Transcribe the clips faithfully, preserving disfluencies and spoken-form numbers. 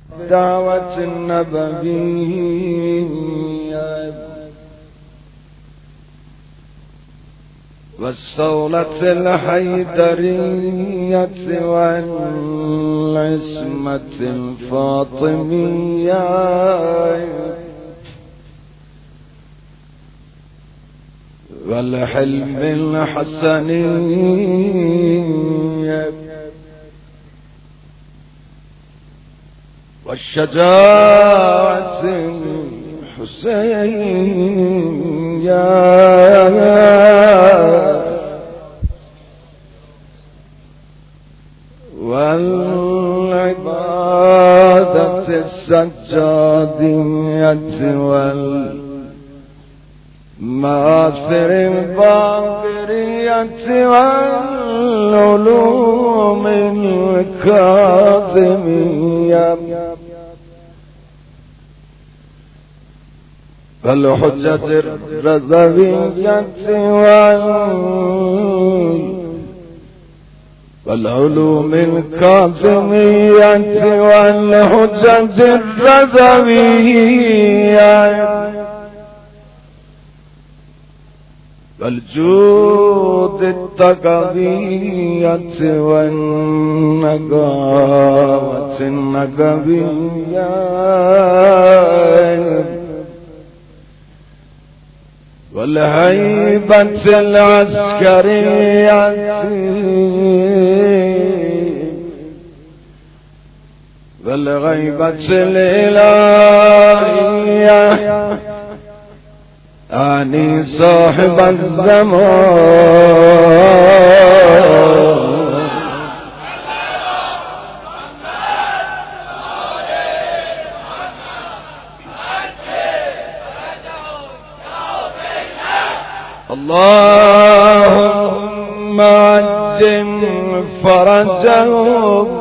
الدعوة النبوية والصولة الحيدرية والعصمة الفاطمية والحلم الحسنية والشجاعة الحسينية والعبادة السجادية والمآثر الباقرية والعلوم الكاظمية والحجة الرضوية والعلوم الكاظمية والحجة الرضوية والجود التقوية والنقاوة النقوية والهيبة العسكرية والغيبة الإلهية أني صاحب الزمان اللهم عجل فرجهم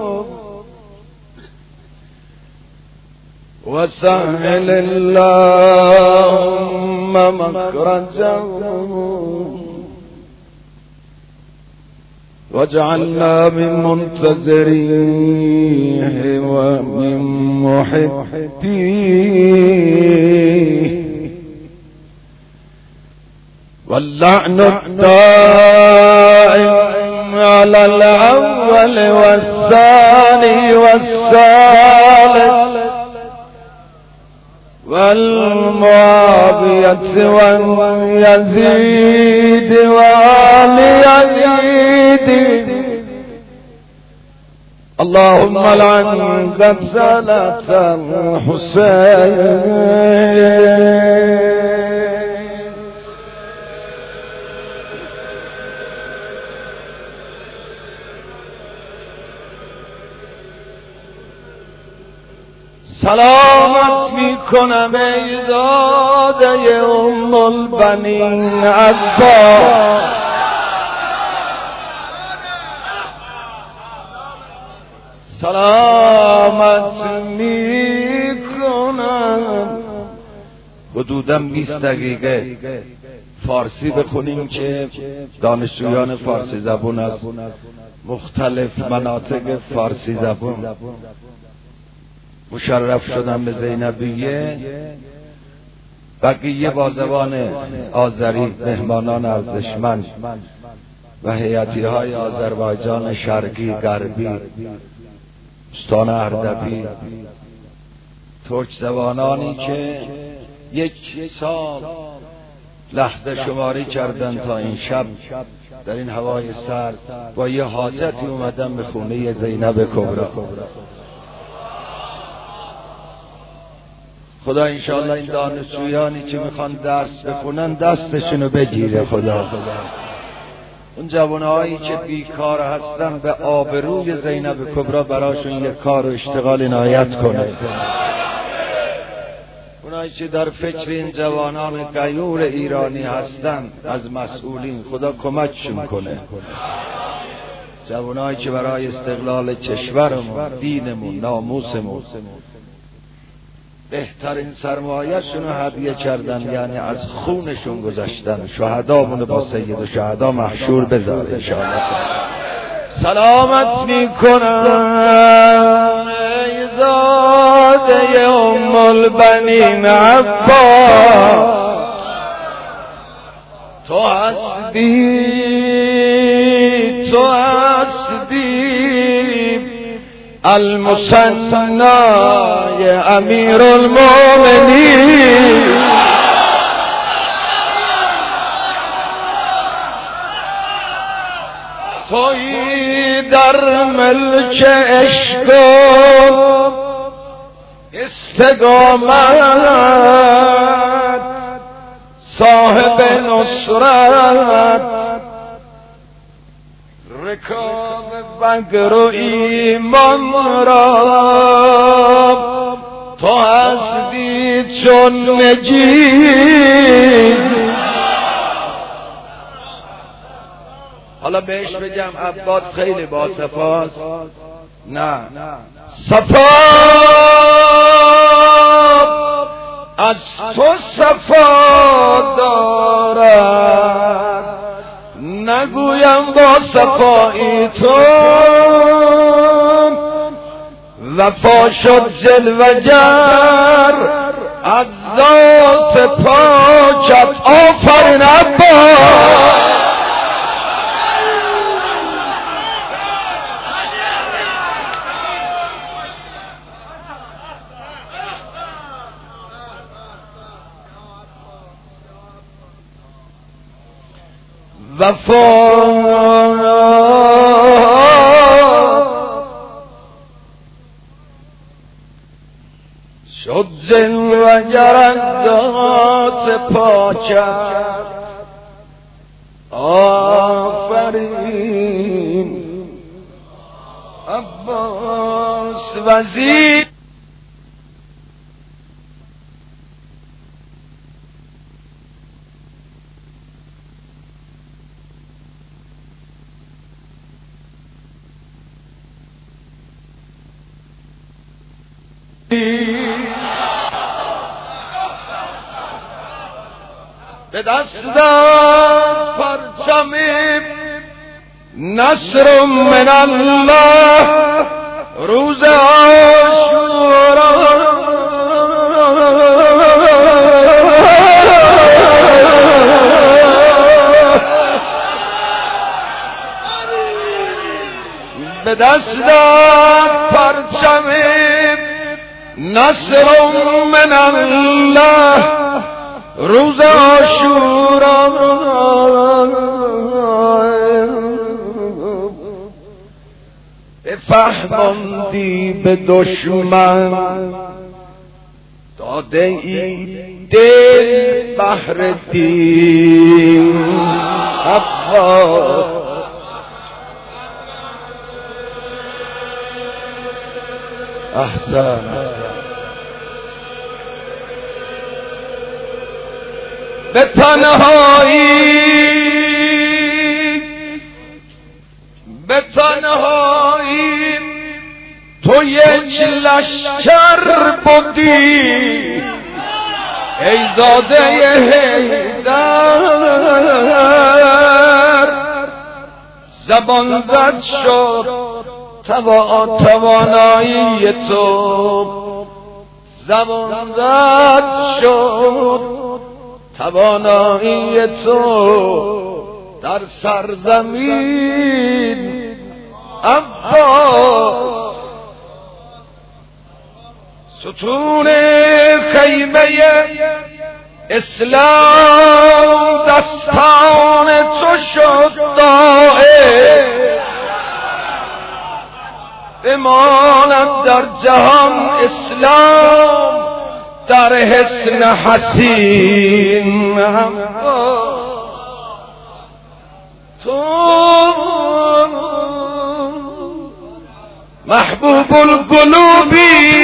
وسهل اللهم مخرجهم واجعلنا من منتظريه ومن محبيه واللعن الدائم على الأول والثاني والثالث والمعاوية واليزيد وآل يزيد اللهم لعن قتلة الحسين سلامت میکنم ای زاده ام البنین عباس سلامت میکنم. حدوداً بیست دقیقه فارسی بخونیم که دانشجویان فارسی زبون از مختلف مناطق فارسی زبون مشرف شدن به زینبیه. بقیه با زبان آذری مهمانان ارزشمند و هیئتی های آذربایجان شرقی، غربی، استان اردبیل، ترک زبانانی که یک سال لحظه شماری کردن تا این شب در این هوای سرد با یه حاجتی اومدن به خونه زینب کبری. خدا انشاءالله این دانشجویانی که میخوان درس بخونن دستشونو بگیره. خدا اون جوانهایی که بیکار هستن به آبروی زینب کبری براشون یک کار و اشتغال عنایت کنه. اونایی که در فکر این جوانان غیور ایرانی هستن از مسئولین خدا کمکشون کنه. جوانهایی که برای استقلال کشورمون، دینمون، ناموسمون بهترین سرمایه‌شون رو هدیه کردن، یعنی از خونشون گذاشتن. شهدامون با سید شهدا محشور بذاره انشاءالله. سلامت میکنم ای زاد زاده ام البنین عباس تو هستی تو هستی المثنای امیر المؤمنین تویی در ملک عشق و استقامت صاحب نصرت رکاب بگر و ایمان را تو هستی چون نجیب. حالا بهش بگم عباس خیلی با صفاست؟ نه، صفا از تو صفا دارد نگویم با صفایی تو وفا شد جلوگر از ذات پاکت. آفرین عباس. وفا شد جلوگر از ذات پاکت. آفرین عباس وزیر. به دستت پرچم نصر من الله روز عاشورا به دستت پرچم نصر من الله روز عاشورا بفهماندی به دشمن داده ای دل بهر دین. عباس احسن. به تنهایی به تنهایی تو یک لشکر بودی ای زاده حیدر. زبان زد شد توا توانایی تو. زبان زد شد توانایی تو در سرزمین عباس. ستون خیمه اسلام دستان تو شد داعش. بماند در جهان اسلام در حسن حسین. تو محبوب القلوبی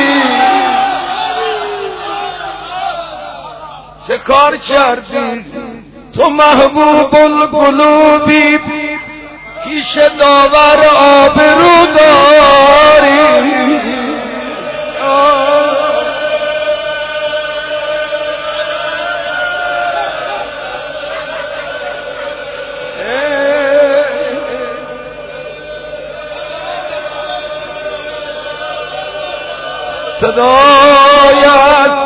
چه کار کردی؟ تو محبوب القلوبی پیش داور آبرو داری. صدایت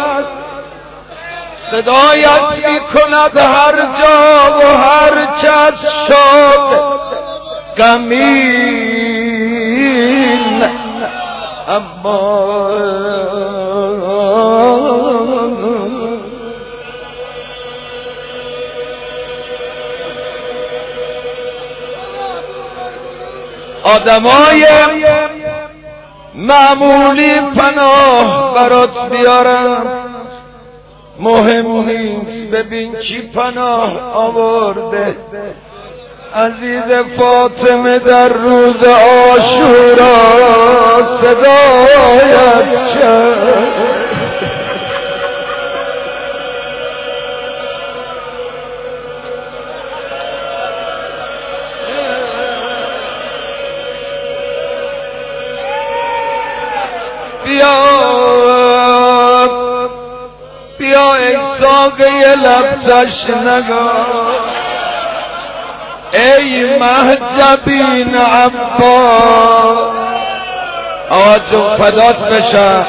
صدایت می کند هر جا و هر کس شد غمین، اما آدمای معمولی پناه برات بیارم، مهم نیست ببین چی پناه آورده. عزیز فاطمه در روز عاشورا صدایت شد، بیا بیا ای ساقه لب تشنگان، ای محجبین عباس. آقا جون فدات بشم،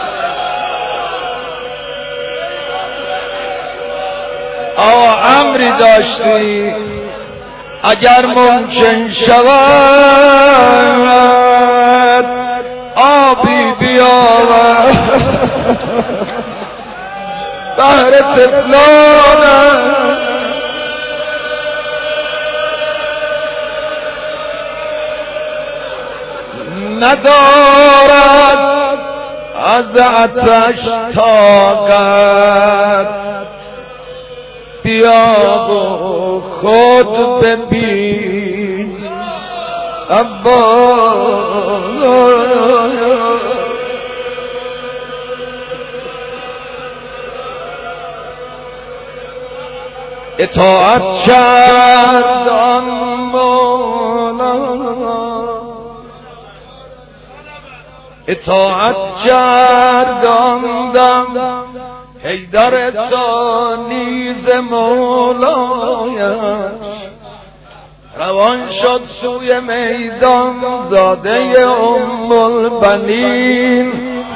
آقا امری داشتی اگر ممکن شود آبی بیاورد بهر طفلانم. ندارد از آتش طاقت، بیا و خود ببین ابا. اطاعت کردن مولا، اطاعت کردندم حیدر سانیز مولایش، روان شد سوی میدان زاده ام البنین.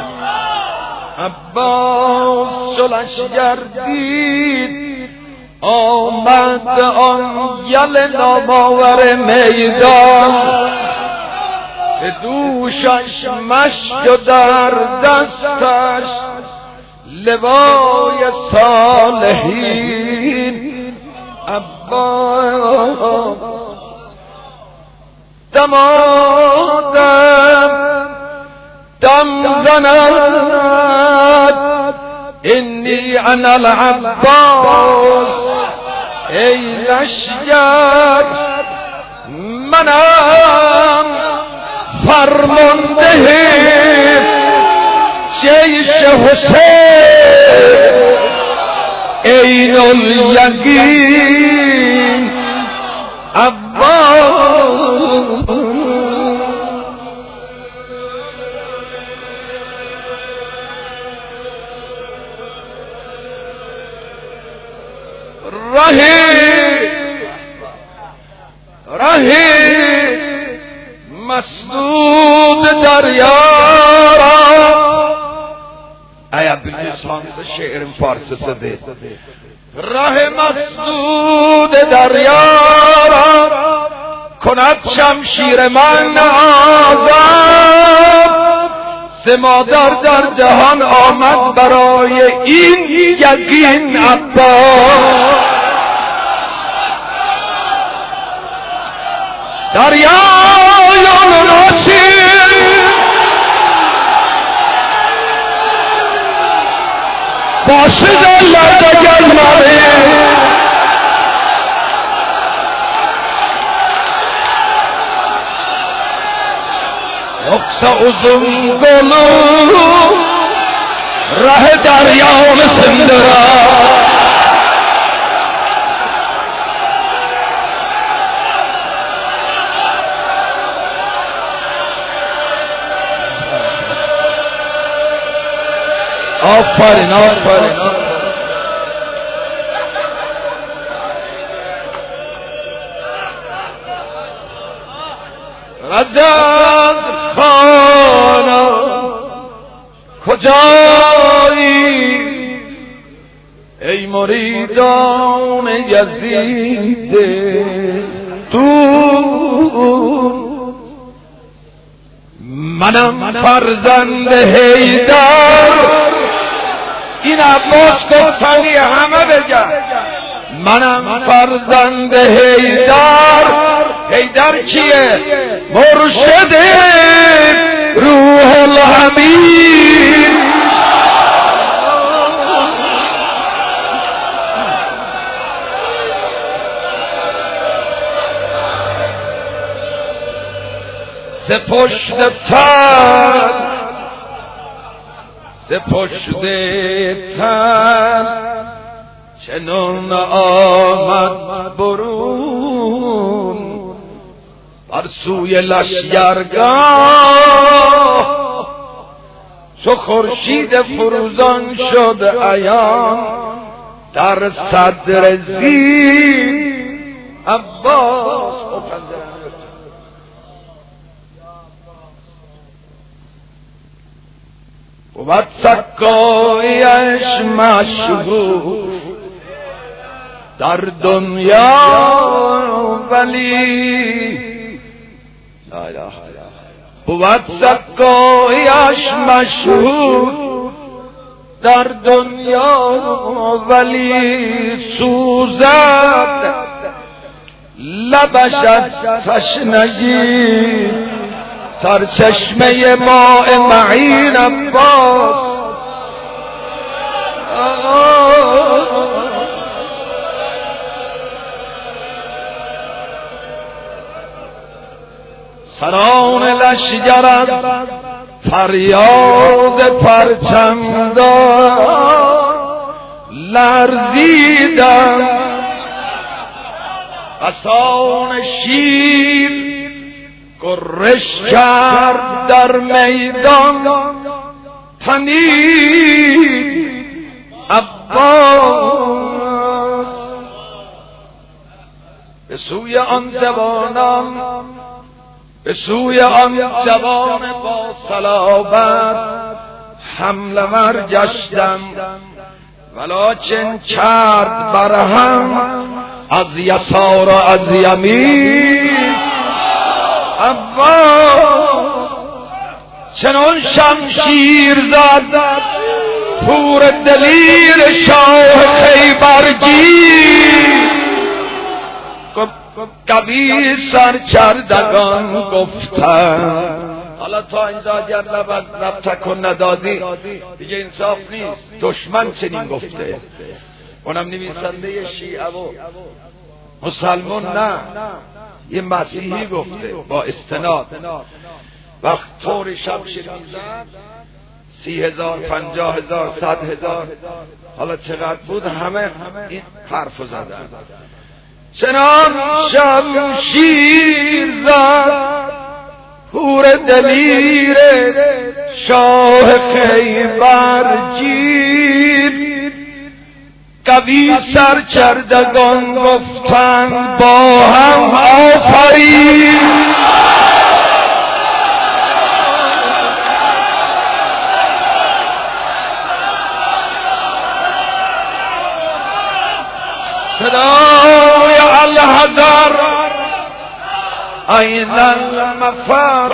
عباس چلش گردید آمد آن یل نامآور میدان، به دوشش مشک و در دستش لوای صالحین. عباس دمادم دم زند، انی انا العباس، ای لشگر منم فرمانده جیش حسین، عین الیقین. عباس رهی رهی مسدود دریارا. ای بلیسانس شعر فارسی سده، ره مسدود دریارا کند شمشیر من آزاد. سه مادر در جهان آمد برای این یقین عباس. دریایان راشد باشد الله دگر ماره، اقصا ازم گلو ره دریان سندرا. آفرین آفرین. رجب خانا کجایید ای مریدان یزید دون؟ منم فرزند حیدر. این عباس گفتنی همه بگن منم فرزند حیدر. حیدر کیه؟ مرشد روح الامین. ز پشت تن ز پشت تن چنان آمد برون بر سوی لشگرگاه چو خورشید فروزان شد عیان در صدر زیر عباس. بود سکایش مشهور در دنیا ولی بود سکایش مشهور در دنیا ولی سوزد لبش از تشنگی سرچشمه ماء معین عباس. سران لشگر از فریاد پرچمدار لرزیدند، بسان شیر گرش کرد در میدان تنید عباس. به سوی آن جوانان به سوی آن جوان با صلابت حمله ور گشتم، ولکن کرد برهم از یسار و از یمین عباس. چنان شمشیر زد پور دلیر شاه خیبرگیر، قوی سرکردگان گفتن. حالا تا اینجا اگر لب از لب تکن ندادی دیگه انصاف نیست. دشمن چنین گفته، اونم نویسنده شیعه و مسلمان نه، یه مسیحی گفته با استناد. وقت طور شمشیر میزد سی هزار پنجاه هزار صد هزار حالا چقدر بود همه این حرفو زدن. چنان شمشیر زد پور دلیر شاه خیبرگیر، قوی سرکردگان گفتند با هم آفرین. صدای الحذر این المفر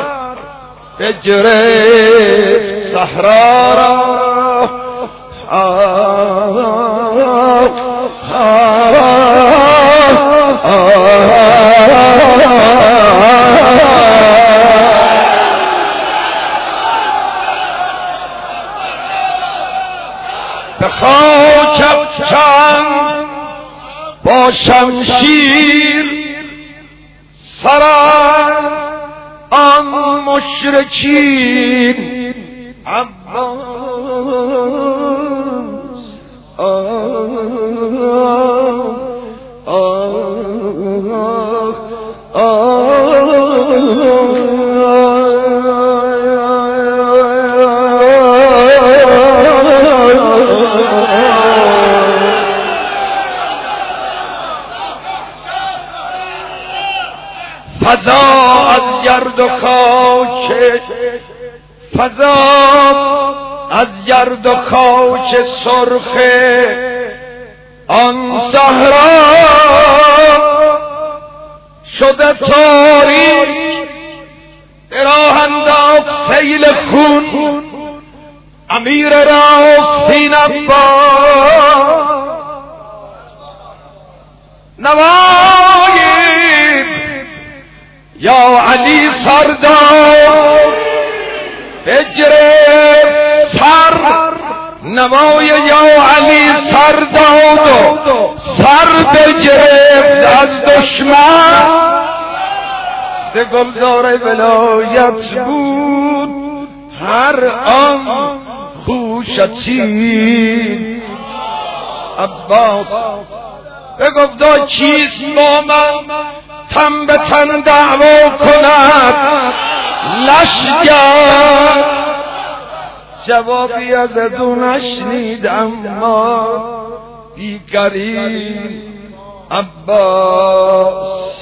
بگرفت صحرا را، به خاک افکند با شمشیر سر آن مشرکین عباس. فضا از گرد و خاک، فضا از گرد و خاک سرخ آن صحرا شده تاریک به راه انداخت سیل خون امیر راستین عباس نوایی یا علی سردار بگرفت سر نوای یا علی سرداد و سر بگرفت از دشمن ز گلزار ولایت بود هر آن خوشتی عباس بگفتا چیست با من تن به تن دعوا کند لشگر جوابی از دو نشنید اما دیگری عباس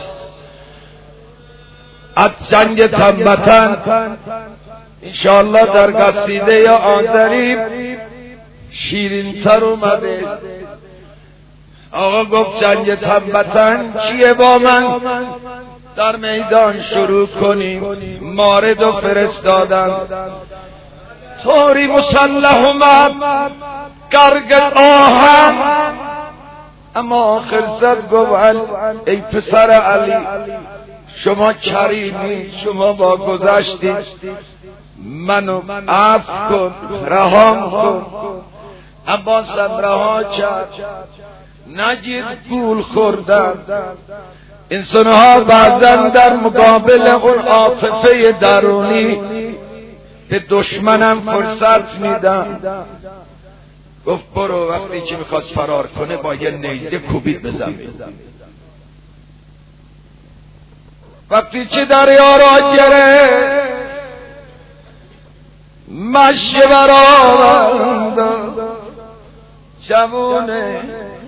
از جنگ تنبتن انشاءالله در قصیده یا آذری شیرین تر اومده. آقا گفت جنگ تنبتن چیه با من در میدان شروع کنیم. مارد و فرستادن طوری مسلح اومد گرگ آهن اما آخر زد گفت ای پسر علی شما کریمی شما با گذشتی منو عفو کن رهام کن. عباسم رها کرد نگیر گول خوردن. انسانها بعضا در مقابل اون عاطفه درونی به دشمنم فرصت میدن. گفت برو. وقتی که میخواست فرار کنه با یه نیزه کوبید به زمین. وقتی که دریا را گرفت مشی برآورد جوونه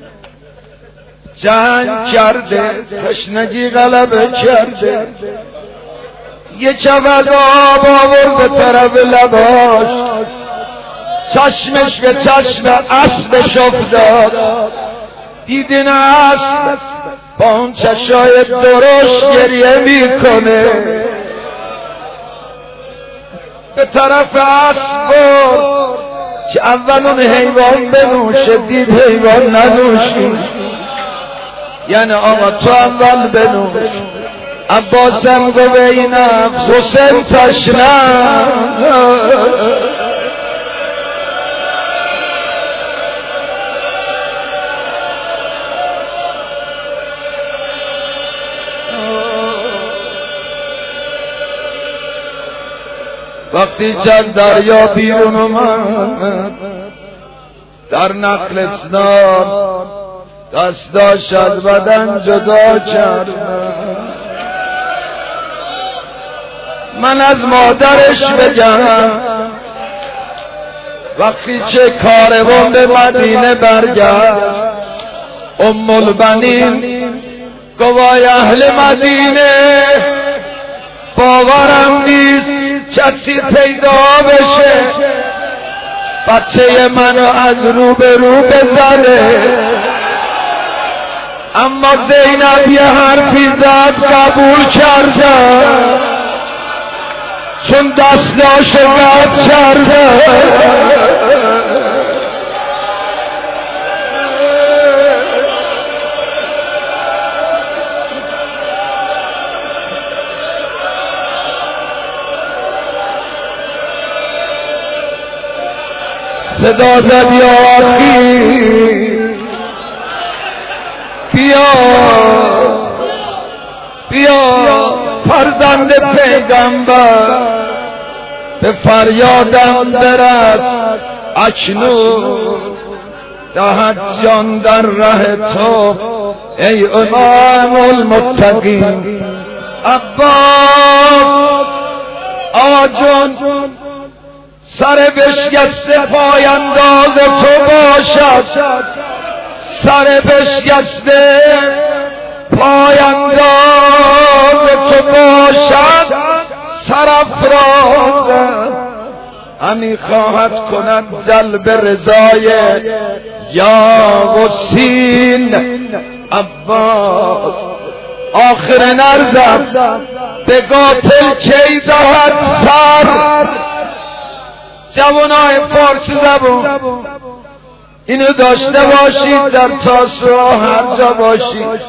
جنگ کرده تشنگی غلبه کرده یه چوز آب آورد به طرف لباش چشمش به چشم اسبش افتاد. دیدین اسب با اون چشای درشت گریه میکنه به طرف اسب برد که اول اون حیوان بنوشه دید حیوان ننوشید یعنی آقا تو اول بنوش. عباسم گو بینم حسین تشنم وقتی چند دریا بیرون اومد در نخلستان دستاش از بدن جدا کرد. من از مادرش بگم وقتی چه کاروان به مدینه برگشت ام البنین گوای اهل مدینه باورم نیست کسی پیدا بشه بچه منو از رو به رو بزنه. اما زینب یه حرفی زد قبول کردم چون دستاشو قطع کردم. صدا زد یا آخی بیا بیا فرزند پیغمبر به فریادم برس اکنون دهد جان در ره تو ای امام المتقین. عباس آقا جون سر بشکسته پای انداز تو باشد سر بشکسته پای انداز تو باشد سرافراز همی خواهد کند جلب رضای یا و سین عباس. آخر نرزم به قاتل کی دهد سر. جوانای فارس زبون اینو داشته باشید در تاسوعا هر جا باشید.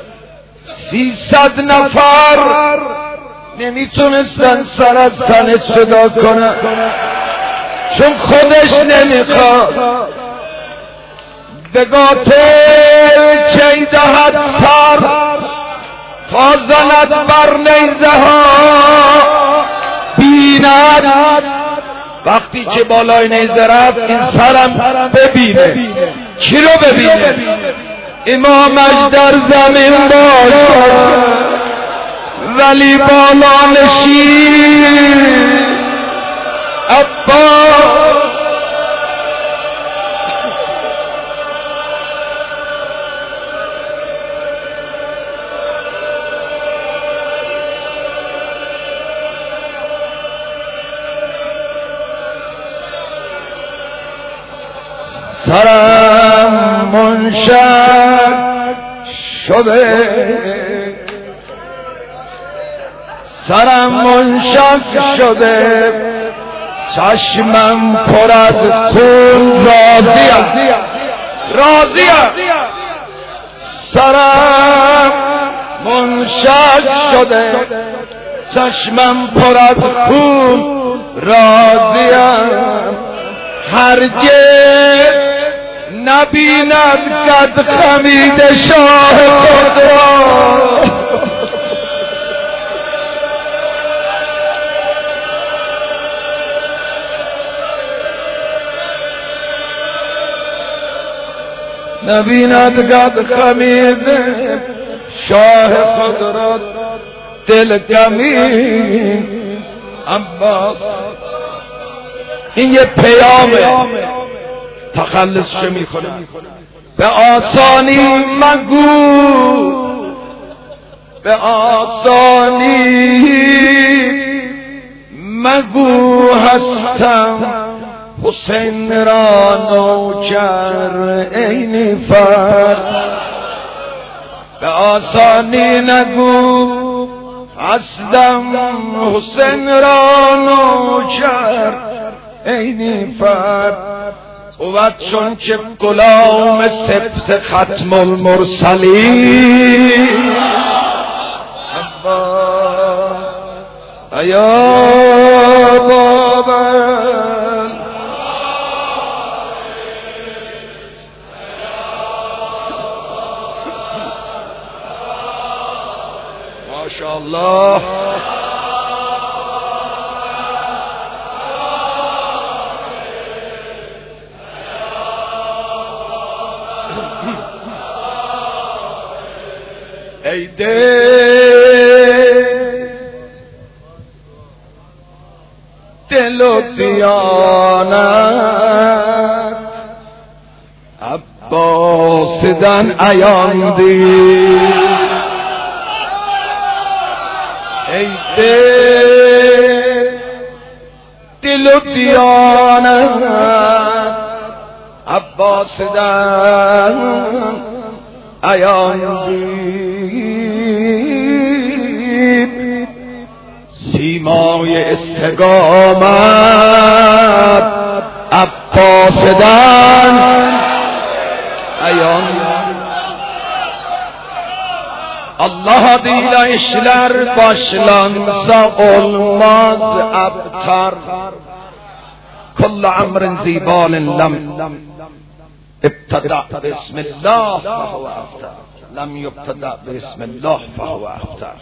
سیصد نفر نمیتونستن سر از تنش جدا کنن چون خودش نمیخواد. به قاتل کی دهد سر تا زند بر نیزه ها بیند. وقتی که بالای نیزه رفت این سرم ببینه. چی رو ببینه؟ امامش در زمین باشد ولی بالا نشین عباس. سرم منشق شده سرم منشق شده چشمم پر از خون راضیم راضیم. سرم منشق شده چشمم پر از خون راضیم. هرگز نبیند قد خمید شاه خود را. نبیند قد خمید شاه خود را دل کمی عباس. این یه پیامه تخلص چه میکنه. به آسانی مگو به آسانی مگو هستم حسین را نوکر عین فرد. به آسانی نگو هستم حسین را نوکر عین فرد. و چون که غلام سبط ختم المرسلین یا بابل ماشاءالله. ای دل و دیانت عباسیدن عیان دید. ای دل و دیانت عباسیدن عیان دید. سیمای استقامت عباسیدن عیان Allah adıyla işler başlansa olmaz abtar. Kullu amrin zibalin lem ibtada bismillah fehuve abtar. Lem yubtada bismillah fehuve abtar.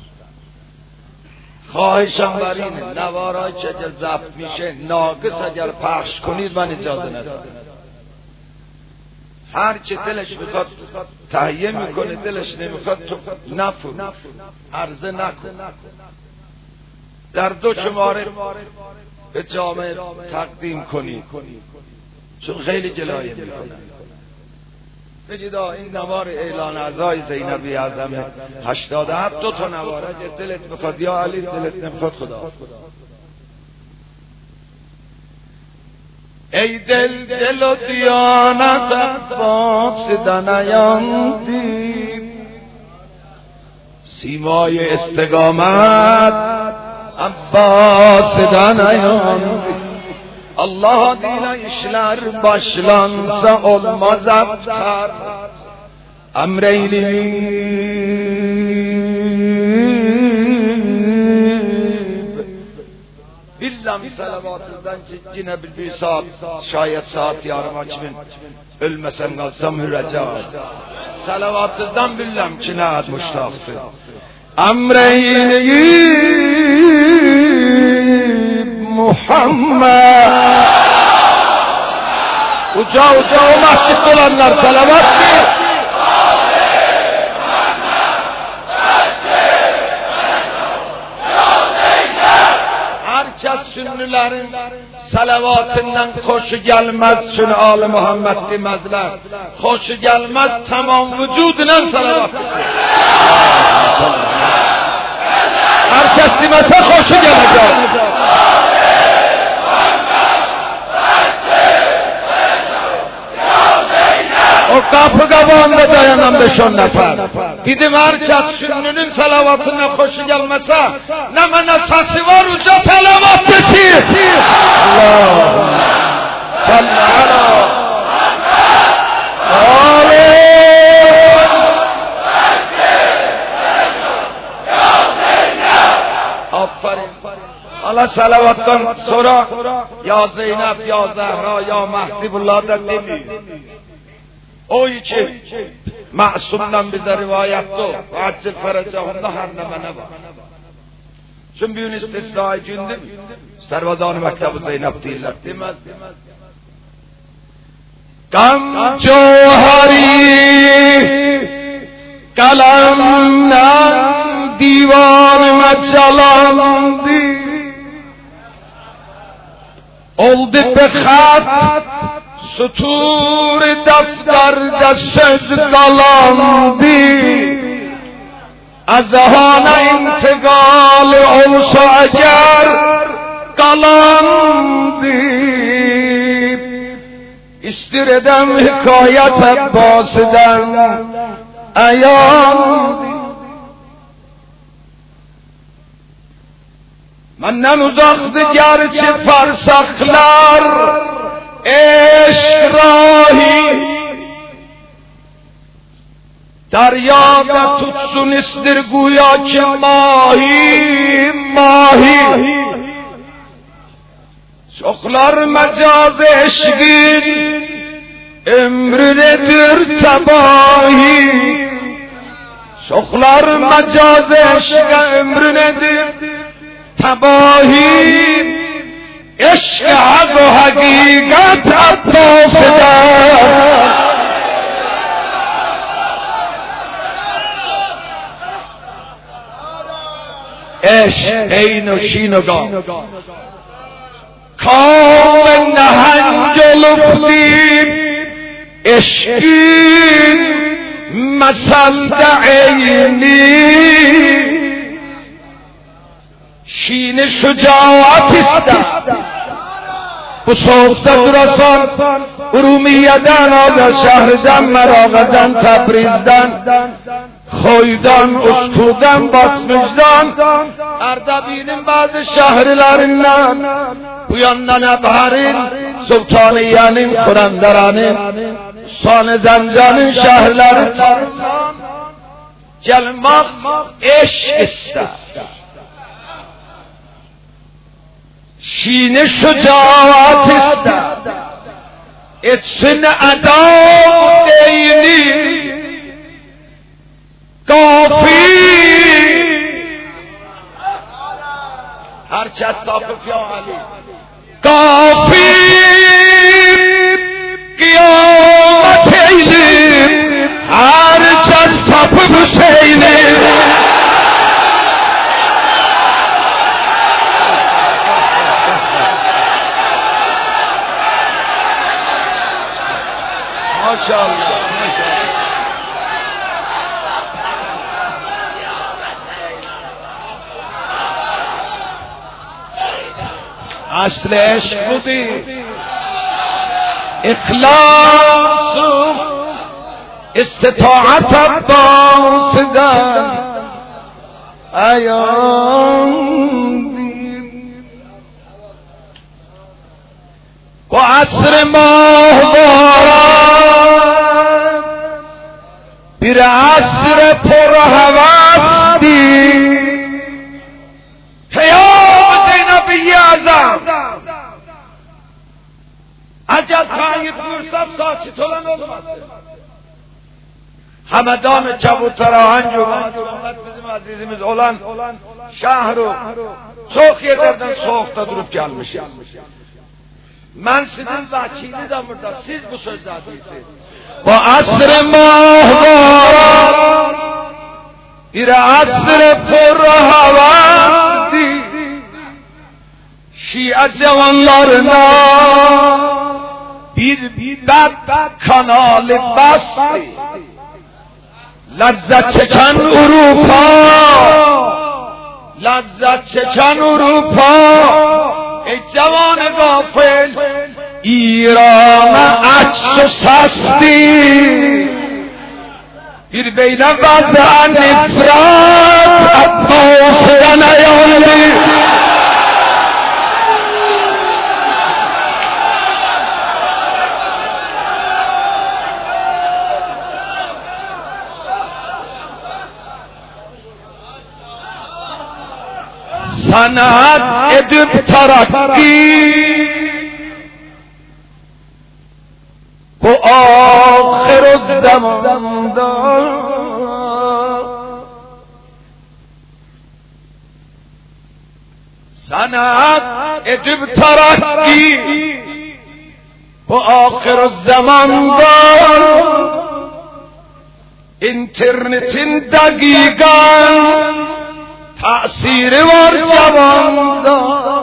خواهشم بر اینه نوارایی که اگر ضبط میشه ناقص اگر پخش کنید من اجازه ندارم. هر چه دلش میخواد تهیه میکنه، دلش نمیخواد تو نفرو عرضه نکن. در دو شماره به جامعه تقدیم کنید چون خیلی جلایه میکنن. بگید این نوار اعلان عزای زینبی اعظم هشتاد و هفت دو تا نواره دلت میخواد یا علی، دلت نمیخواد خدا. ای دل دل و دیانت عباس دنیاندی سیمای استقامت عباس دنیاندی Allah dile işler başlansa olmaz aftar emreyleyip billam salavatından yine bir saat şayet saat yarım açmin ölmesem kalsam hürreca salavatından billam kinaat muştaqsı emreyleyip Muhammed uca uca o mahşit olanlar salavat ki herkes sünnülerin salavatından hoşu gelmez sünni Ali Muhammed demezler hoşu gelmez tamam vücudundan salavat herkes demese hoşu gelecek o kapı kabağında dayanan beş on nefer. Dedim herkes sünnünün salavatına hoşu gelmese ne menasası var uca salavat desin. Allahümme salli ala aferin. Allah salavattan sonra ya Zeynep, ya Zehra, ya Mehdibullah da demiyor. O için masumdan bize rivayette o. Acil feracahında her ne mene var. Çünkü bir istisnai gündür. Servazan-ı Mektab-ı Zeynep değiller. Demez. Gam cevheri kalemden divanıma çalandı. Oldu be khat Sutur defterde söz kalandı Azhana intikal olsa eğer kalandı İstir edem hikayet Abbas'den ayandı Menden uzaktı gerçi farsaklar eşk rahi deryada tutsun istir güya ki mahi mahi çoklar mecaz eşkin ömrünedir tebahi çoklar mecaz eşkin ömrünedir tebahi عشق حق و حقیقت عباس در عشق عین و شین و گام کام نهنج لفتی عشقی مسند عینی شین شجاعت است bu soğukta durasan Urumiyeden ağda şehirden Meraga'dan Tebriz'den Khoy'dan Usku'dan Basmıc'dan Erdebil'in bazı şehirlerinden bu yandan Ebher'in Sultaniye'nin Kuranderan'ın Sultan Zencan'ın şehirleri tarafından gelmek eşk ister شین شجاعت است اتسن ادا دینی کافی هر چه صافف یا علی کافی قیامت ایلی هر چه صافف حسینی ماشاءالله اصل عشق بودی اخلاص و استطاعت عباس در ایام با عصر ماه باران بیر عصر پر هوس دی پیام زینبی اعظم اجل خواهی فرصت ساچی طولن olmasın همدان çabutara bizim azizimiz olan şahru çok yerlerden soğukta durup gelmişiz. Ben sizin vakili de burada, siz bu sözler değilsiniz. Bu asr-ı mahvara bir asr-ı pur havasdi Şia cevanlarına bir bab kanalı bastı Lazzet çeken Avrupa Lazzet çeken Avrupa ای جوان غافل ایران عکس و سستی bir بین وضع نفرت عباس نیامدی sanat edip tarakki bu ahir zamanda sanat edip tarakki bu ahir zamanda internetin dakikan تأثیر var cavanda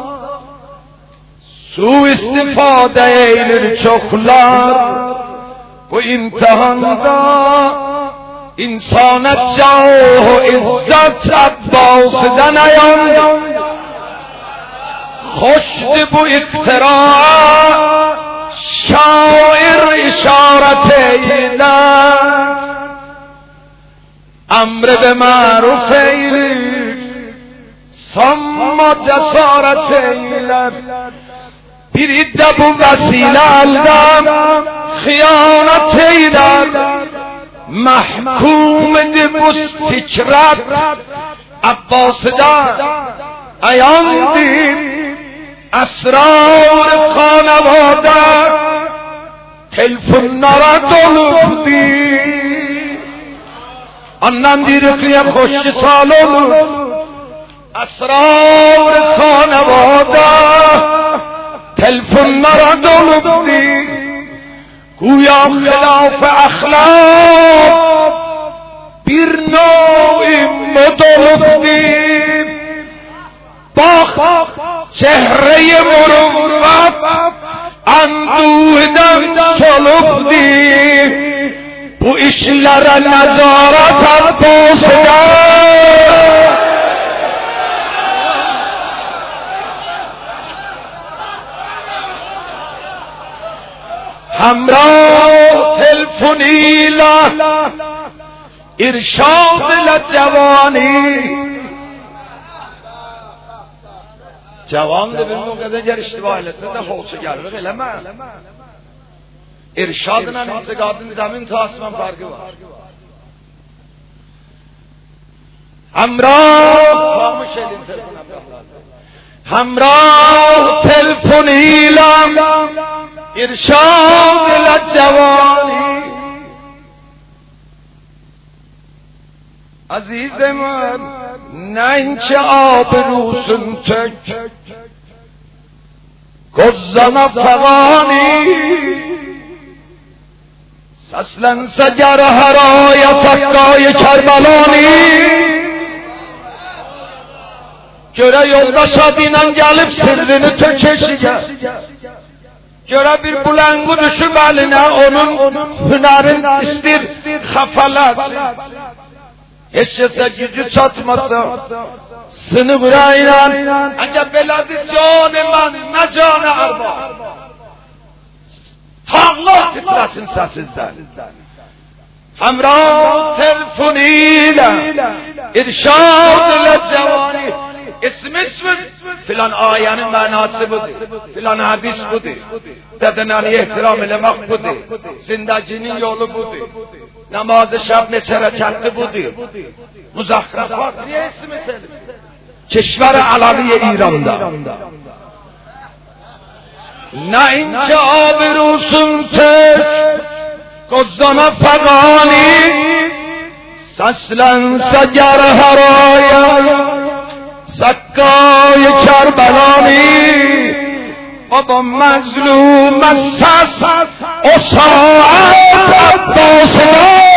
su istifade eylir çoklar bu imtihanda insanet cah izzet Abbas'dan ayan hoşdu bu iftira şair işaret eyler emr be maruf eylir Samma cesaret eyler bir idde bu vesile elden hıyanet eyler mahkum edip bu fikret Abbas'dan ayandir esrar khanevade telefonlara dolupdir annem dirikliye hoşçu sal olur اسرار خانواده تلفنlara dolupdi güya خلاف اخلاق bir نوع مدلفdi bak çehre-i muruvvat anduhden solupdi bu işlere nezaret Abbas'dan همراه تلفنیلا ارشاد لجوانی جوان bir موقعda ger iştiba eləsə hoşu gəlir eləmə irşadla intiqadın zəmin ta asman farkı var همراه خاموش edin telefon همراه تلفنیلا ارشاد لجوانی عزیز من نه اینکه آبروسون تک گزن فغانی سسلن سجر هرای سکای کربلانی göre yoldaşa dinen gelip sırrını tökeşiye göre bir bulangu düşüp eline onun hünerin istir hafalasın eşyese gücü çatmasa sınıf raylan ancak beladı canı man ne canı arba tağlar titresin sesizden. Hamra telefoniyle irşad ile cevani ismi ismi filan ayenin manası budur, filan hadis budur, dedenani ihtiram elemek budur, zindacinin yolu budur, namazı şab neçe rekatı budur, muzakhrafat diye ismi senin. Keşver-i Alavi İran'da ne ince abirusun tek Kozdana fagani seslense ger haraya Sakkay Kerbelani Baba mezlum ses o saat Abbas'ına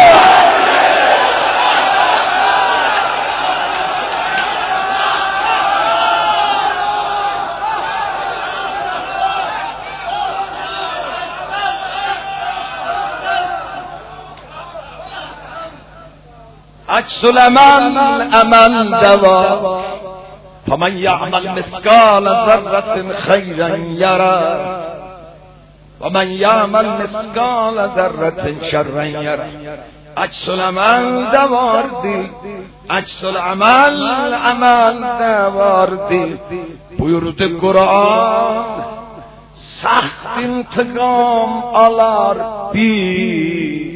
عكس الأمل أمل دوا فمن يعمل مثقال ذرة خيرا يرى ومن يعمل مثقال ذرة شرا يرى عكس الأمل دواردي عكس الأمل أمل دواردي buyurdu Kur'an سخت انتقام alar bir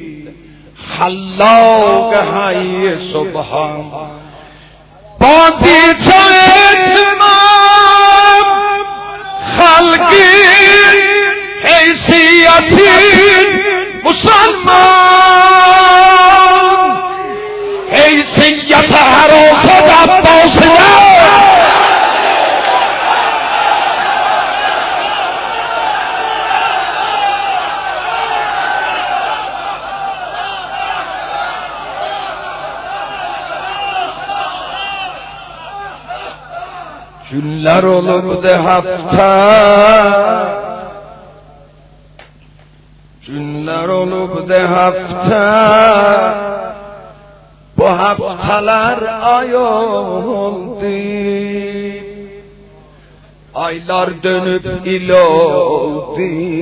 خلاق های سبحان بازی چلتمام خلقی حیثیتی مسلمان حیثیت حراست عباسیه Günler olurdu hafta, günler olurdu hafta, bu haftalar ay oldu, aylar dönüp il oldu,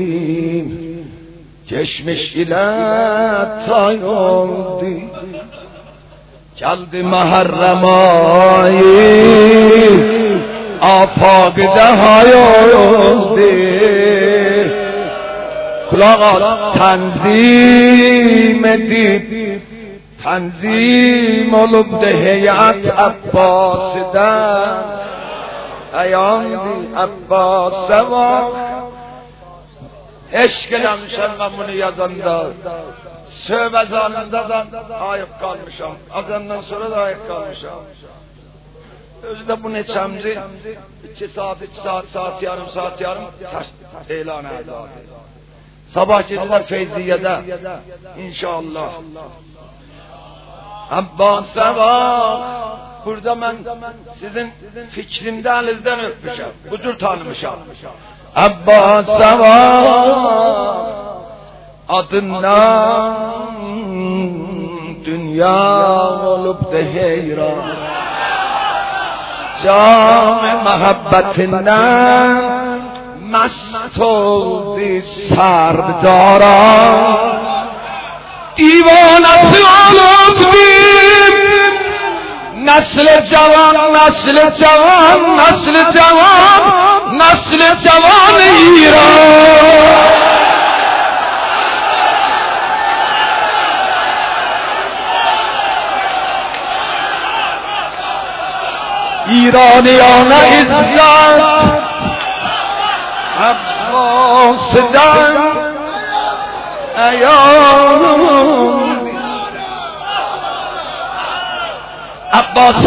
geçmiş ile tay oldu, geldi Muharrem ayı. آفاقده های oldu kulak تنظیم دید تنظیم olubdu heyat Abbas'dan ayağımdı Abbas'a bak eşk eləmişəm ben bunu yazanda söv ezanında da ayıp kalmışam azandan sonra da ayıp kalmışam özde bu neçemci iki saat, iki saat, saat yarım, saat yarım taş, elan edi. Sabah geceler Feyziye'de inşallah. Abbas'a bak, burada ben sizin fikrimde elinizden öpmüşüm, budur tanımışım. Abbas'a bak, adından dünya olup da heyran. جام محبتیnden مست oldu سرداران دیوانه olubdim نسل جوان نسل جوان نسل جوان نسل جوان ایران ایرانیان عزت عباس'dan ایام عباس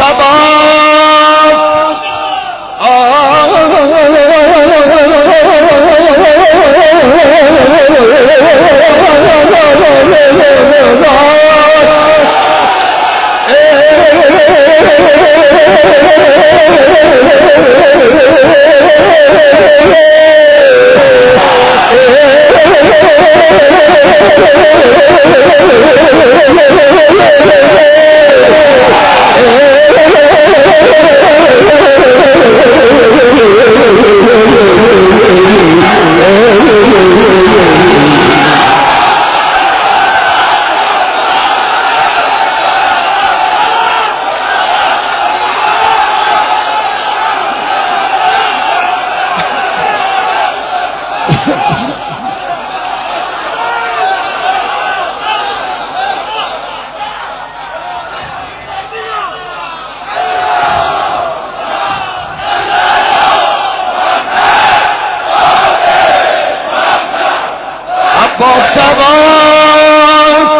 عباس آقا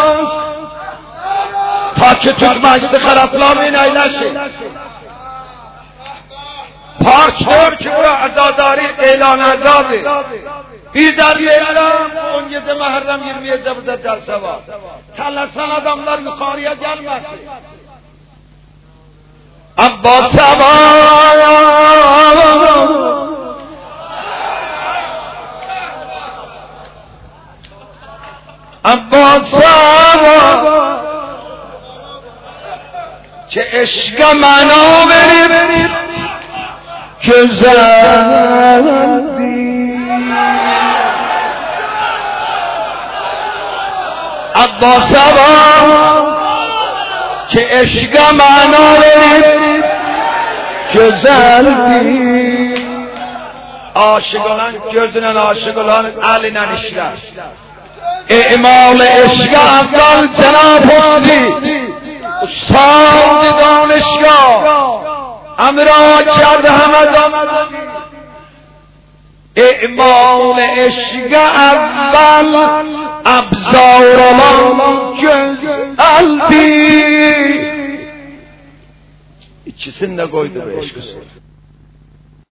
تا که تو مجلس خرفلام این ایلشه پارچور که او عزاداری اعلان عذابه ای در بیرم on gece Muharrem yirmi Ecev'de celse var. Çalışan adamlar yukarıya gelmesin. Abbas var. Abbas var. Ki eşke mana verir güzeldi. Abbas var ki eşke mana verir güzeldi. Aşık olan gözüne aşık olan eline işler. İmal eşke evvel Cenab-ı Hadi Ustad danışgah امرا کرد همدان اعمال عشق اول ابزار olan قلبی İkisini de koydu be eşkısı.